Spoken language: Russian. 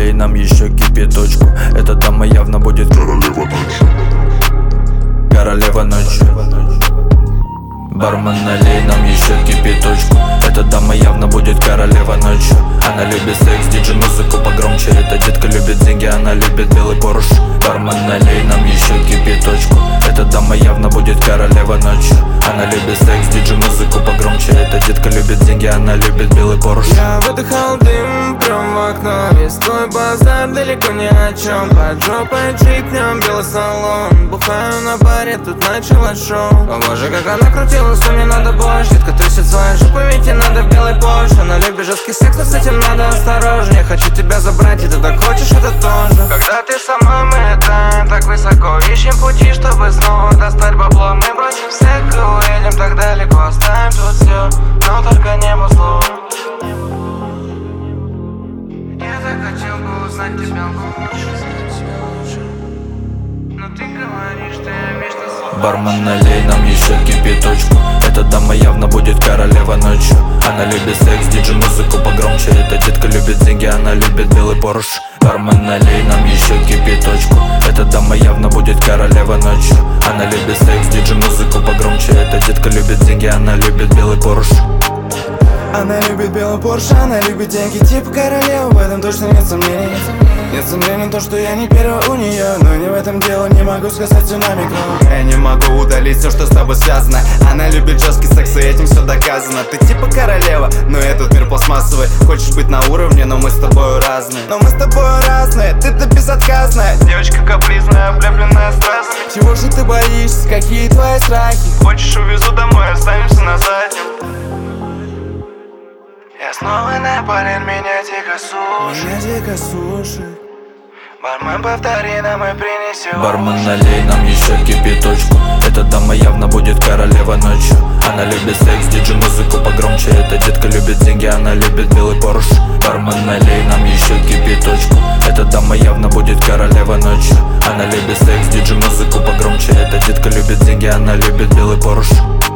налей нам еще кипяточку. Эта дама явно будет королева ночи. Королева ночи. Бармен, налей нам еще кипяточку. Эта дама явно будет королева ночью. Она любит секс, диджей, музыку погромче. Эта детка любит деньги, она любит белый Порш. Бармен, налей нам еще кипяточку. Эта дама явно будет королева ночью. Она любит секс, диджей, музыку погромче. Эта детка любит деньги, она любит белый Порш. Я выдыхал дым прям в окно. Весь твой базар далеко ни о чем. Под жопой джип, в нем белый салон. Бухаю на баре, тут началось шоу. О боже, как она крутилась, что мне надо больше. Детка трясет свою жопу, ведь ей надо белый Порш. Она любит жесткий секс, но с этим надо осторожнее. Хочу тебя забрать, и ты так хочешь это тоже. Когда ты со мной, мы летаем так высоко. Ищем пути, чтобы снова достать бабло. Мы бросим всех и уедем так далеко. Оставим тут все, но только не музло. Я так хотел бы узнать тебя лучше, но ты говоришь, что я вечно слушаю. Бармен, налей нам еще кипяточку. Эта дама явно будет королева ночью. Она любит секс, диджей, музыку погромче. Эта детка любит деньги, она любит белый Порш. Бармен, налей нам еще кипяточку. Эта дама явно будет королева ночью. Она любит секс, диджей, музыку погромче. Эта детка любит деньги, она любит белый Порш. Она любит белый Порш, она любит деньги, типа королева, в этом точно нет сомнений. Нет сомнений в том, что я не первый у нее, но не в этом дело, не могу сказать все намеком. Я не могу удалить все, что с тобой связано. Она любит жесткий секс, и этим все доказано. Ты типа королева, но этот мир пластмассовый. Хочешь быть на уровне, но мы с тобой разные. Но мы с тобой разные, ты-то безотказная. Девочка капризная, облепленная стразами. Чего же ты боишься, какие твои страхи? Хочешь, увезу домой, останемся на заднем. Я снова на поле, меня дико сушит. Бармен, повтори нам и принесем. Бармен, налей нам еще кипяточку. Эта дама явно будет королева ночью. Она любит секс, диджей, музыку погромче. Эта детка любит деньги, она любит белый Порш. Бармен, налей нам еще кипяточку. Эта дама явно будет королева ночью. Она любит секс, диджей, музыку погромче. Эта детка любит деньги, она любит белый Порш.